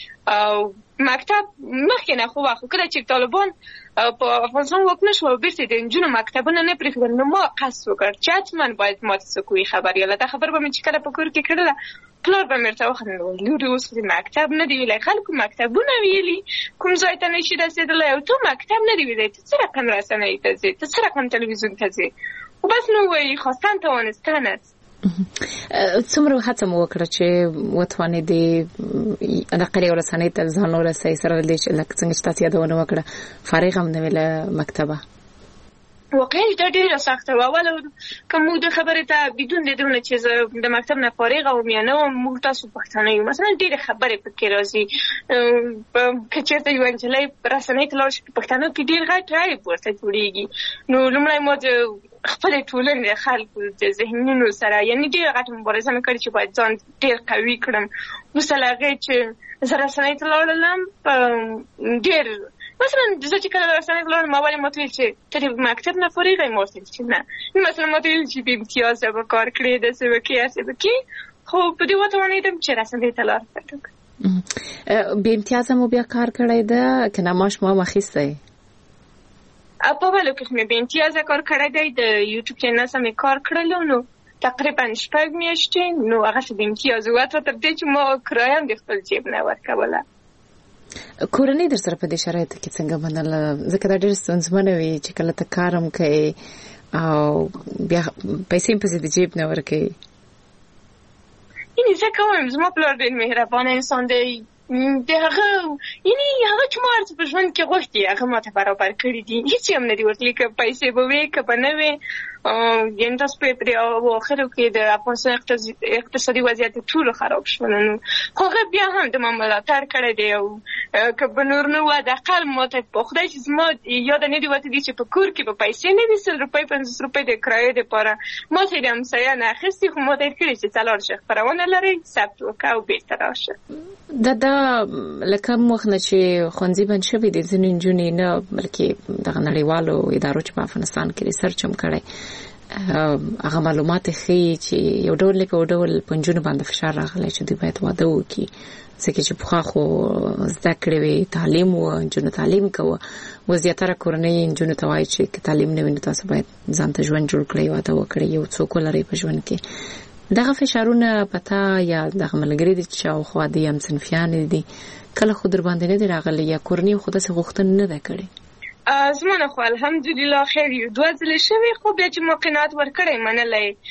S18: چې مکتب مخکې نه خو وخت کله چې طالبان په افغانستان واکمن شو او بیرته د نجونو مکتبونه نه پرېښودل نو ما قصد وکړ چې حتما باید ما ته څوک وي خبریاله دا خبر به مې چې کله په کور کې کړله پلار به مې ورته وخندل لورې اوس د مکتب نه دی ویلی خلکو مکتبونه ویلي کوم ځای ته نه شي رسېدلی او تو مکتب نه دی ویلی ته څه رقم رسنۍ ته ځې ته څه رقم تلویزیون ته ځې خو بس نو وایي خواستن توانستنت
S4: څومره هڅه مو وکړه چې وتوانېدې دغه رسنۍ ته ځان ورسوئ سره له دې چې لکه څنګه چې تاسو یادونه وکړه فارغ هم نه وې له مکتبه
S18: واقعا دا ډېره سخته وه اوله که موږ د خبرې ته بدون د دونه چې زه د مکتب نه فارغه وم یا نه وم موږ تاسو پښتانه یو مثلا ډېرې خبرې پکې راځي که چېرته یوه نجلۍ رسنۍ ته لاړ شي په پښتنو کې ډېر غټ رایب ورته جوړېږي نو لومړی ما د خپلې ټولنې د خلکو د ذهنونو سره یعنې ډېره غټه مبارزه مې کړې چې باید ځان ډېر قوي کړم وروسته له هغې چې زه رسنۍ ته لاړلم ډېر مثلا زه چې کله رسنۍ ته لاړم اول یې ما ته ویل چې ته د مکتب نه فارغه یې ما ورته ویل چې نه مثلا ما ته ویل چې بې امتیازه به کار کړې داسې به کړې هسې به کړې خو په دې وتوانېدم چې رسنۍ ته لار پیدا کړم.
S4: بې امتیازه مو بیا کار کړی ده که نه معاش مو هم اخیستی؟
S18: په اولو کې مې بې امتیازه کار کړی دی د یوټیوب چینل سره مې کار کړلو نو تقریبا شپږ میاشتې نو هغه بې امتیازه وه تر دې چې ما کرایه هم د خپل جیب نه ورکوله.
S4: کورنۍ در سره په دې شرایطو کې څنګه منله ځکه دا ډېر ستونزمنه وي چې کله ته کار هم کوې او بیا پیسې هم پسې د جیب نه ورکوې؟
S18: یعنې زه کوم زما پلار ډېر مهربانه انسان دی د هغه یعنې هغه چې ما هر څه په ژوند کې غوښتي هغه ما ته برابر کړي دي هېڅ هم نه دي ورتلي که پیسې به وې که به نه وې یعنې تاسو په پرې اواخرو کې د افغانستان اقتصادي وضعیت ټولو خراب شول نو خو هغه بیا هم د ما ملاتړ کړی دی او که به نور نه وه د اقل ما ته په خدای چې زما یاده نه دي وتې دي چې په کور کې به پیسې نه وي سل روپۍ پنځوس روپۍ د کرایې دپاره ما ته یې د همسایه نه اخیستي خو ما ته یې کړي چې ته لاړ شه خپرونه لرئ ثبت وکړه او بېرته راشه.
S4: دا دا لکه کوم وخت نه چې ښوونځي بند شوي دي ځینې نجونې نه بلکې دغه نړیوالو ادارو چې په افغانستان کې ریسرچ هم کړی هغه معلومات ښیي چې یو ډول لکه یو ډول په نجونو باندې فشار راغلی چې دوی باید واده وکړي ځکه چې پخوا خو زده کړې وې تعلیم و نجونو تعلیم کوه اوس زیاتره کورنۍ نجونو ته وایي چې که تعلیم نه وي نو تاسو باید ځان ته ژوند جوړ کړئ واده وکړئ یو څوک ولرئ په ژوند کې دغه فشارونه پتا یا دغه ملګري دي چې شاوخوا دي هم صنفیان دي کله خو در باندې نه دي راغلی یا کورنۍ خو داسې غوښتنه نه ده کړې؟
S18: زما نه خو الحمدلله خیر یو دوه ځلې شوي خو بیا چې ما قناعت ورکړی منلی خو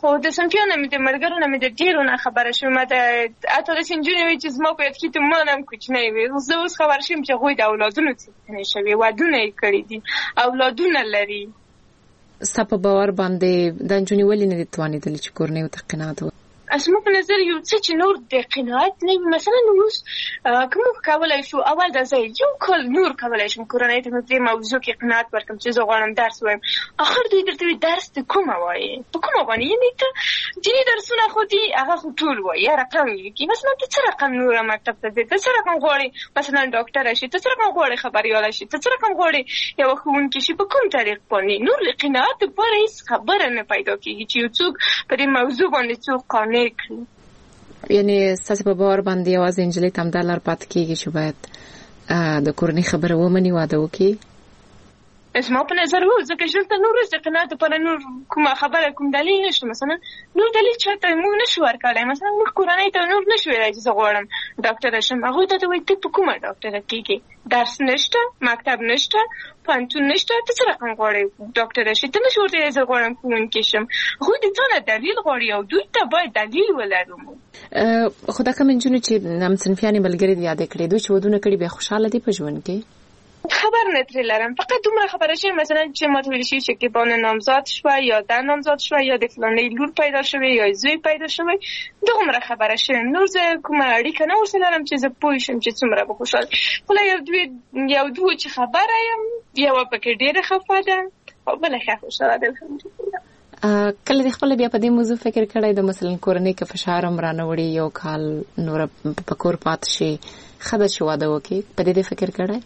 S18: خو د سنفیانو مې د ملګرو نه مې د ډېرو نه خبره شوم د اته د سنجونې وي چې زما په یاد کې ته ما نه هم کوچنی وي زه اوس خبر شوم چې هغوی د اولادونو څښتنې شوي ودونه یې کړي دي اولادونه لري.
S4: ستا په باور باندې دا نجونې ولې نه دي توانېدلې چې کورنۍ ورته قناعت وکړي؟
S18: زما په نظر یو څه چې نور د قناعت نه وي مثلا اوس که موږ کولی شو اول دا زه یو کال نور کولی شم کورنۍ ته مې په دې موضوع کې قناعت ورکړم چې زه غواړم درس ووایم اخر دوی درته وایي درس د کومه وایې په کومه باندې یعنې ته دیني درسونه خو دي هغه خو ټول وایي یا رقم یې لیکي مثلا ته څه رقم نوره مکتب ته ځې ته څه رقم غواړې مثلا ډاکټره شي ته څه رقم غواړې خبریاله شي ته څه رقم غواړې یوه ښوونکې شي په کوم طریق باندې نور د قناعت دپاره هېڅ خبره نه پیدا کېږي چې یو څوک په دې موضوع باندې څوک قانع کړي.
S4: یعنی ستاسو په باور باندې یوازې نجلۍ ته همدا لار پاتې کېږي چې باید د کورنۍ خبره ومني واده وکړي؟
S18: زما په نظر و ځکه چې دلته نور د قناعت لپاره نور کومه خبره کوم دلیل نشته مثلا نور دلیل چاته موږ نشو ورکولی مثلا موږ کورنۍ ته نور نشو ویلی چې زه غواړم ډاکټره شم هغوی ته وایي ته په کومه ډاکټره کېږې درس نشته مکتب نشته پوهنتون نشته ته څه رقم غواړې ډاکټره شي ته نشو ورته ویلی زه غواړم ښوونکې شم هغوی د ځانه دلیل غواړي او دوی ته باید دلیل ولرو.
S4: خو دا کومې نجونې چې همصنفیانې ملګرې دې یادې کړې دوی چې ودونه کړي بیا خوشحاله دي په ژوند کې؟
S18: خبر نه ترې لرم فقط دومره خبره شوې مثلا چې ما ته ویل شي چې کیبانه نامزاد شوه یا ده نامزاد شوه یا د فلانۍ لور پیدا شوې یا زوی پیدا شوی دومره خبره شوې نور زه کومه اړیکه نه ورسره لرم چې زه پوه شم چې څومره به خوشحاله خو یو دوی یو دوی چې خبره یم یوه پکې ډېره خفه ده او بله ښه خوشحاله ده الحمدلله.
S4: کله د خپل بیا په دې موضوع فکر کړی د مثلا کورنۍ که فشار هم رانه وړي یو کال نور په کور پاتې شي ښه ده چې واده وکړي په دې دې فکر کړی؟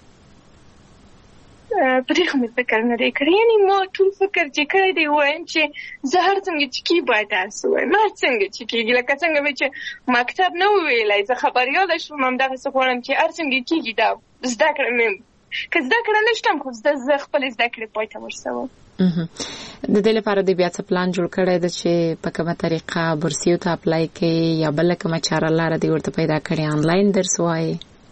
S18: په دې خو مې فکر نه دی کړی یعنې ما ټول فکر چې کړی دی وایم چې زه هر څنګه چې کېږي باید درس ووایم هر څنګه چې کېږي لکه څنګه مې چې مکتب نه وویلی زه خبریاله شوم همدغسې غواړم چې هر څنګه کېږي دا زده کړه مې که زده کړه نه شتم خو زه زه خپلې زده کړې پای ته ورسوم.
S4: د دې لپاره د بیا څه پلان جوړ کړی ده چې په کومه طریقه بورسیو ته اپلای کوي یا بله کومه چاره لاره دې ورته پیدا کړې آنلاین درس وایي؟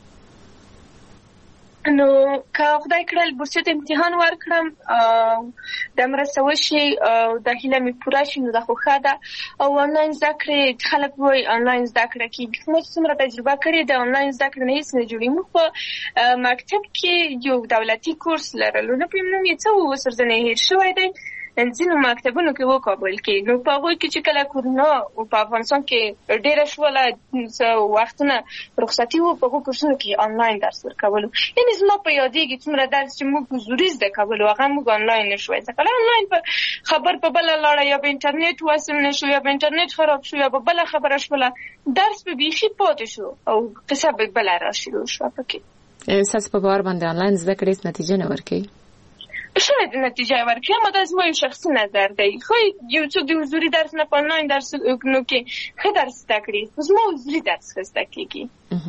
S18: نو که خدای کړل بورسیو ته امتحان ورکړم دا مرسته وشي دا هیله مې پوره شي نو دا خو ښه ده او آنلاین زده کړې خلک وایي آنلاین زده کړه کېږي موږ څومره تجربه کړې د آنلاین زده کړې نه هېڅ نه جوړي موږ په مکتب کې یو دولتي کورس لرلو نه پوهېږم نوم یې څه و اوس ورځنی هېر شوی دی ځینو مکتبونو کې وکابل کې نو په هغوی کې چې کله کورونا په افغانستان کې ډېره شوله څه وختونه رخصتي وو په هغو کورسونو کې آنلاین درس ورکولو یعنې زما په یادېږي څومره درس چې موږ حضوري زده کولو هغه موږ آنلاین نه شوی زده کولی آنلاین په خبر په بله لاړه یا په انټرنیټ وصل نه شو یا په انټرنیټ خراب شو یا په بله خبره شوله درس به بیخي پاتې شو او قصه به بله راشروع شوه پکې.
S4: ستاسو په باور باندې آنلاین زده کړې هېڅ نتیجه نه ورکوي؟
S18: شاید نتیجه ورکړي اما دا زما یو شخصي نظر دی خو یو څوک د حضوري درس نه په آنلاین درسونو کې ښه درس زده کړي زما حضوري درس ښه زده کېږي.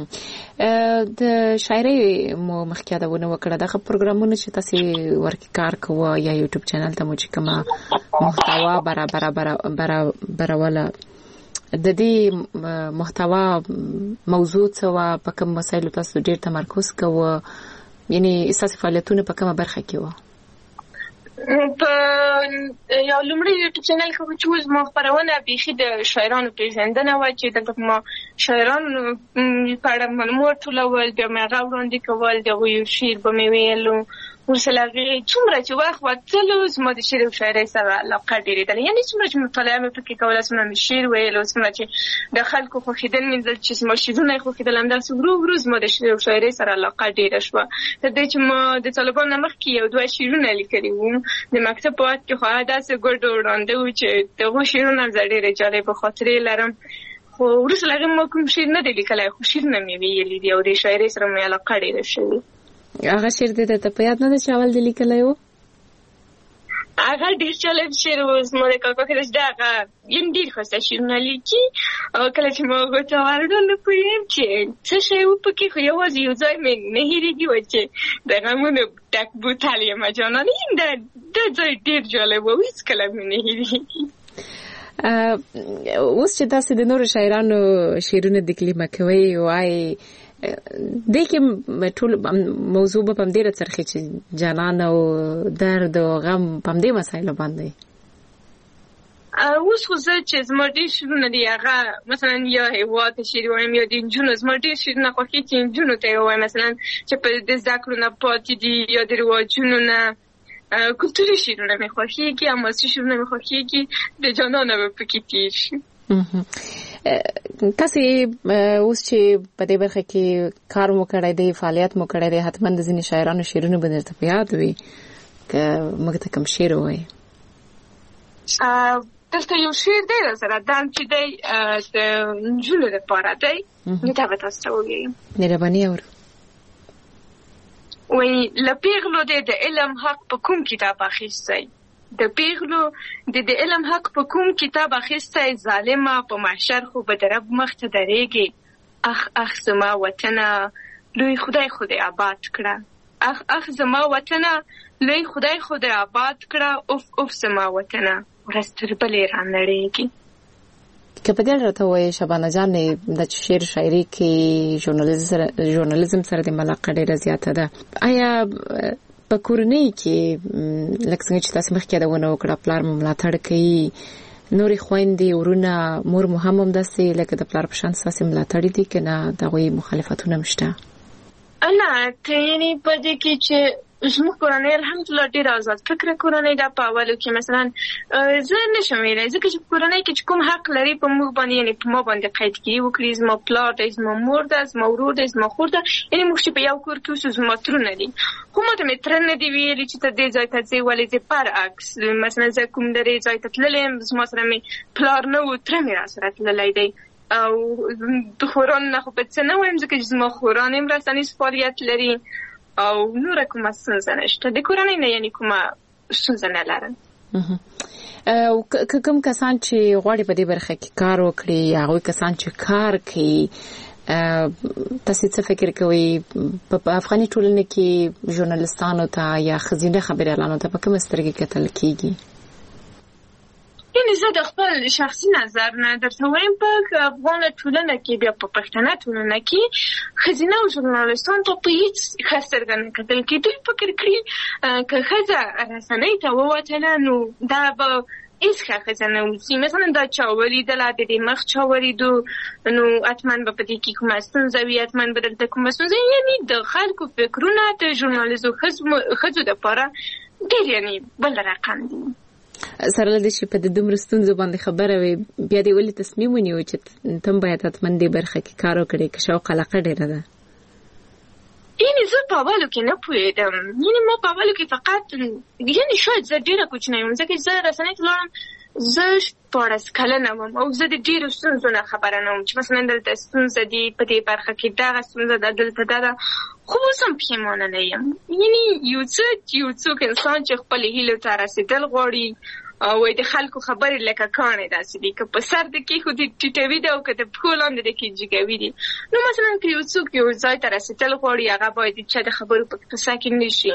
S4: د شاعرۍ مو مخکې یادونه وکړه دغه پروګرامونه چې تاسې ورکې کار کوه یا یوټیوب چینل ته مو چې کومه محتوا برابروله د دې محتوا موضوع څه وه په کوم مسایلو تاسو ډېر تمرکز کوه یعنې ستاسې فعالیتونه په کومه برخه کې وه؟
S18: په یو لومړی یوټیوب چینل کې چې اوس ما خپرونه بیخي د شاعرانو پېژندنه وه چې دلته ما شاعرانو په اړه معلومات ټولول بیا مې هغه وړاندې کول د هغوی یو شعر به مې ویلو ورسره هغې څومره چې وخت وتلو زما د شعر او شاعرۍ سره علاقه ډېرېدله یعنې څومره چې مطالعه مې پکې کوله څومره مې شعر ویلو څومره چې د خلکو خوښېدل مې لیدل چې زما شعرونه یې خوښېدل همداسې ورو ورو زما د شعر او شاعرۍ سره علاقه ډېره شوه تر دې چې ما د طالبانو نه مخکې یو دوه شعرونه لیکلي وو د مکتب په وخت کې خو هغه داسې ګډ وړاندې وو چې د هغو شعرونه هم زه ډېرې جالبه خاطرې لرم خو وروسته له هغې ما کوم شعر نه دی لیکلی خو شعرونه مې ویلي دي او د شاعرۍ سره مې علاقه ډېره شوې.
S4: هغه شعر دې ته په یاد نه ده چې اول دې لیکلی و؟
S18: هغه ډېر جالب شعر و زما د کاکا کې چې هغه یعنې ډېر ښایسته شعرونه لیکي او کله چې ما هغو ته ورډل نه پوهېږم چې څه شی و پکې خو یوازې یو ځای مې نه هېرېږي و چې د غمونو ډک بوتل یمه جانانه دا ځای ډېر جالب و هېڅکله مې نه هېرېږي.
S4: اوس چې تاسې د نورو شاعرانو شعرونه تکلیمه کوئ وایي دې کې ټول موضوع به په همدې راڅرخي چې جانان او درد او غم په همدې مسایلو باندې
S18: اوس خو زه چې زما ډېر شعرونه دي هغه مثلا یا هېواد ته شعر وایم یا د نجونو زما ډېر شعرونه خوښېږي چې نجونو ته یې ووایم مثلا چې په د زده کړو نه پاتې دي یا د رواجونو نه کلتوري شعرونه مې خوښېږي حماسي شعرونه مې خوښېږي د جانانه به پکې تېر شي.
S4: تاسې اوس چې په دې برخه کې کار مو کړی دی فعالیت مو کړی دی حتما د ځینې شاعرانو شعرونه به درته په یاد وي که موږ ته کوم شعر ووایي؟
S18: دلته یو شعر دی راسره دا چې دی د نجونو دپاره دی نو دا به تاسو ته ووایم.
S4: مهرباني اورو.
S18: وایي له پیغلو دی د علم حق په کوم کتاب اخیستی د پیغلو د د علم حق په کوم کتاب اخیستی ظالمه په محشر خو به د رب مخ ته درېږي اخ اخ زما وطنه لوی خدای خو دې آباد کړه اخ اخ زما وطنه لوی خدای خو دې آباد کړه اوف اوف زما وطنه ورځ تر بلې رانړېږي.
S4: که په دې راته وایي شبانه جانې د شعر شاعري کې ژورنالیزم سره د ملاقه ډېره زیاته ده آیا په کورنۍ کې لکه څنګه چې تاسو مخکې یادونه وکړه پلار مو ملاتړ کوي نورې خویندې ورونه مور مو هم همداسې لکه د پلار په شان ستاسې ملاتړي دي که نه د هغوی مخالفتونه هم شته؟
S18: نه ته یعنې په دې کې چې زموږ کورنۍ الحمدلله ډېره ازاد فکره کورنۍ ده په اولو کې مثلا زه نشم ویلی ځکه چې په کورنۍ کې چې کوم حق لري په موږ باندې یعنې په ما باندې قیدګیري وکړي زما پلار دی زما مور ده زما ورور دی زما خور ده یعنې موږ چې په یو کور کې اوسو زما ترونه دي خو ما ته مې تره نه دي ویلي چې ته دې ځای ته ځې ولې ځې برعکس مثلا زه کوم درې ځای ته تللی یم زما سره مې پلار نه و تره مې راسره تللی دی او د خورانو نه خو په څه نه وایم ځکه چې زما خوران هم رسنیز فعالیت لري او نوره کومه ستونزه نشته د کورنۍ نه یعنې کومه ستونزه نه لرم.
S4: او کوم کسان چې غواړي په دې برخه کې کار وکړي یا هغوی کسان چې کار کوي تاسې څه فکر کوئ په افغاني ټولنه کې ژورنالستانو ته یا ښځینه خبریالانو ته په کومه سترګې کتل کېږي؟
S18: یعنې زه د خپل شخصي نظر نه درته وایم په افغانه ټولنه کې بیا په پښتنه ټولنه کې ښځینه ژورنالستانو ته په هېڅ ښه سترګه نه کتل کېږي. دوی فکر کړي که ښځه رسنۍ ته ووتله نو دا به هېڅ ښه ښځه نه اوسي مثلا دا چا ولیدله د دې مخ چا ولیدو نو حتما به په دې کې کومه ستونزه وي حتما به دلته کومه ستونزه وي یعنې د خلکو فکرونه د ژورنالیزو ښځو دپاره ډېر یعنې بل رقم دي.
S4: سره له دې چې په د دومره ستونزو باندې خبره وي بیا دې ولې تصمیم ونیو چې ته هم باید حتما دې برخه کې کار وکړې که شوق علاقه ډېره ده؟
S18: یعنې زه په اولو کې نه پوهېدم یعنې ما په اولو کې فقط یعنې شاید زه ډېره کوچنی وم ځکه چې زه رسنۍ ته لاړم زه شپاړس کلنه وم او زه د ډېرو ستونزو نه خبره نه وم چې مثلا دلته ستونزه دي په دې برخه کې دغه ستونزه ده دلته دا ده خو اوس هم پښیمانه نه یم یعنې یو څه یو څوک انسان چې خپلې هیلو ته رسېدل غواړي وایي د خلکو خبرې لکه کاڼې داسې دي که په سر د کېښودي ټیټوي دي او که د پښو لاندې د کې جګوي دي نو مثلا که یو څوک یو ځای ته رسېدل غواړي هغه باید د چا د خبرو په قصه کې نه شي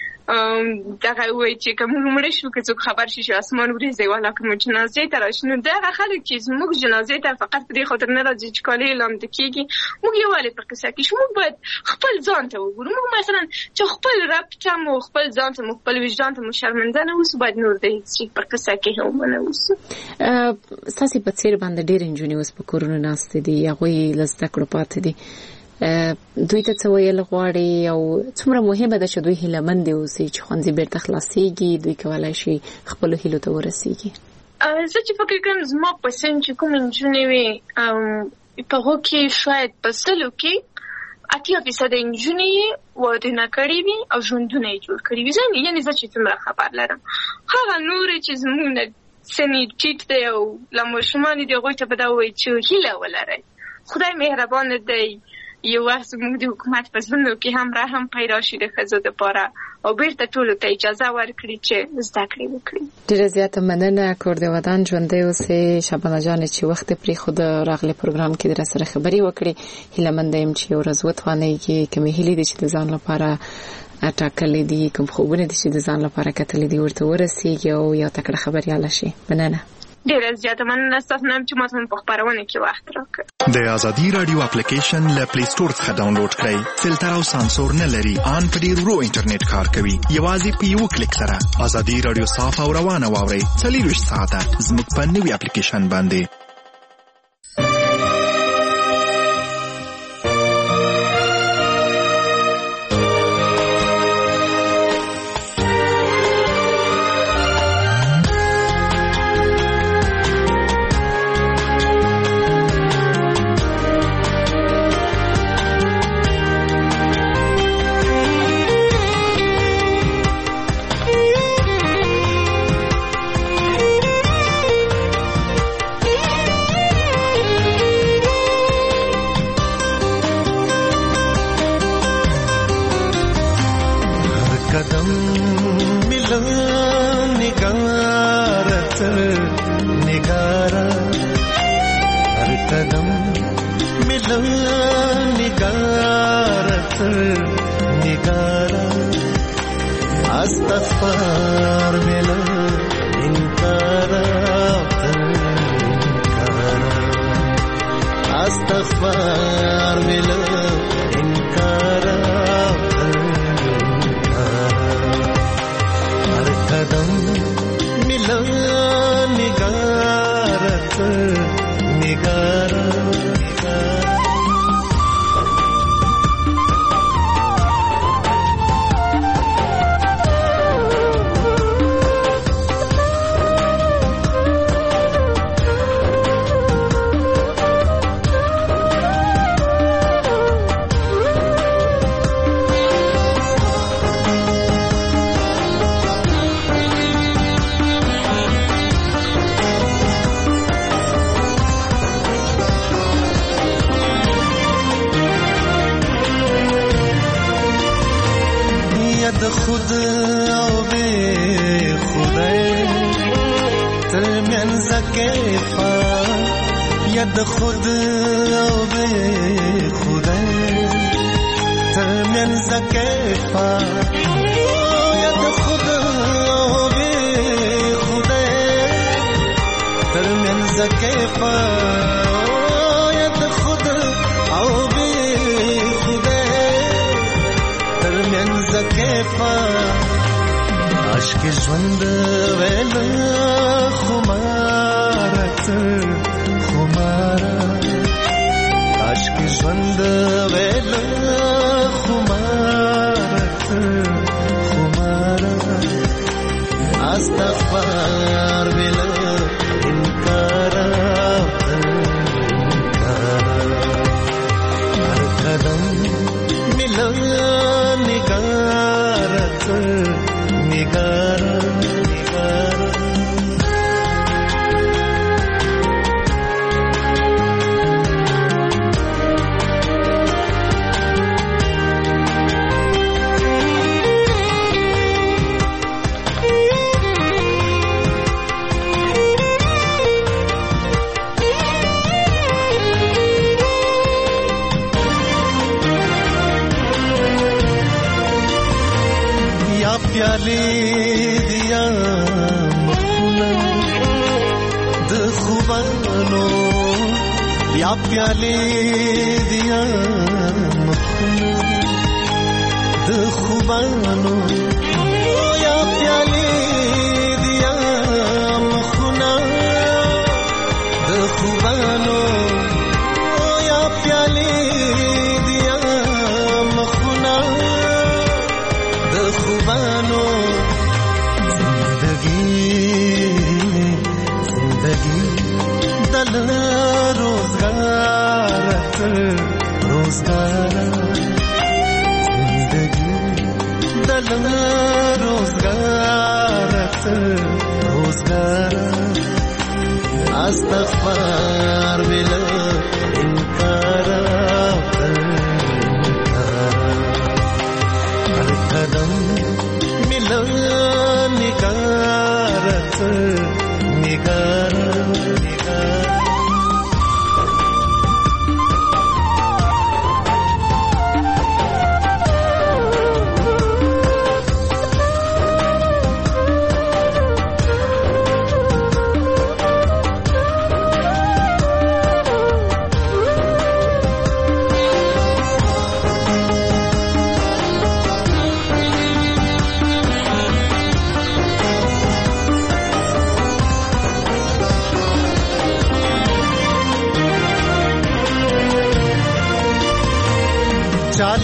S18: دغه وایي چې که موږ مړه شو که څوک خبر شي چې اسمان وریځي والا که مو جنازې ته راشي نو دغه خلک چې زموږ جنازې ته فقط په دې خاطر نه راځي چې کالي یې لامده کېږي موږ یووالې په قصه کې شو موږ باید خپل ځان ته وګورو موږ مثلا چې خپل رب ته مو خپل ځان ته مو خپل وجدان ته مو شرمنده نه اوسو باید نور د هېڅ شي په قصه کې هم ونه اوسو.
S4: ستاسې په څېر باندې ډېرې نجونې اوس په کورونو ناستې دي هغوی له زده کړو پاتې دي دوی ته څه ویل غواړي او څومره مهمه ده چې دوی هیلهمندې اوسي چې ښوونځي بیرته خلاصېږي دوی کولی شي خپلو هیلو ته ورسېږي؟
S18: زه چې فکر کوم زما په سن چې کومې نجونې وي په هغو کې شاید په سلو کې اتیا فیصده نجونې یې وادونه کړي وي او ژوندونه یې جوړ کړي وي یعنې زه چې څومره خبر لرم هغه نورې چې زموږ نه سن یې ټیټ دی او له ماشومانې دي هغوی ته به دا ووایي چې هیله ولرئ خدای مهربانه دی یو وخت زموږ د حکومت په زړونو کې هم رحم پیدا شي د ښځو دپاره او بیرته ټولو ته اجازه ورکړي چې زده کړې وکړي.
S4: ډېره زیاته مننه کور د ودان ژوندی اوسې شبانه جانې چې وخت یې پرېښوده راغلې پروګرام کې در سره خبرې وکړې هیلهمنده یم چې یو ورځ وتوانېږي کومې هیلې دي چې د ځان لپاره ټاکلې دي کوم خوبونه دي چې د ځان لپاره کتلې دي ورته ورسېږي او یو تکړه خبریاله شي. مننه.
S18: ډېره زیاته مننه ستاسو نه چې ماته په خپرونه کې وخت راکړ.
S19: د ازادي رادیو اپلیکیشن له پلی سٹور څخه ډاونلوډ کړئ. فلټر او سانسور نه لري. آن په ډیر ورو انټرنیټ کار کوي. یوازې په یو کلیک سره ازادي رادیو صاف او روانه واورئ. څلورویشت ساعته زموږ په نوي اپلیکیشن باندې.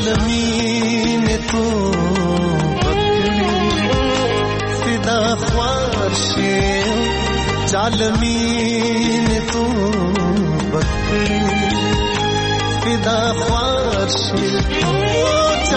S20: चालमी ने तो बकरी फिदा ख्वार से चालमी ने तो बकरी फिदा ख्वार से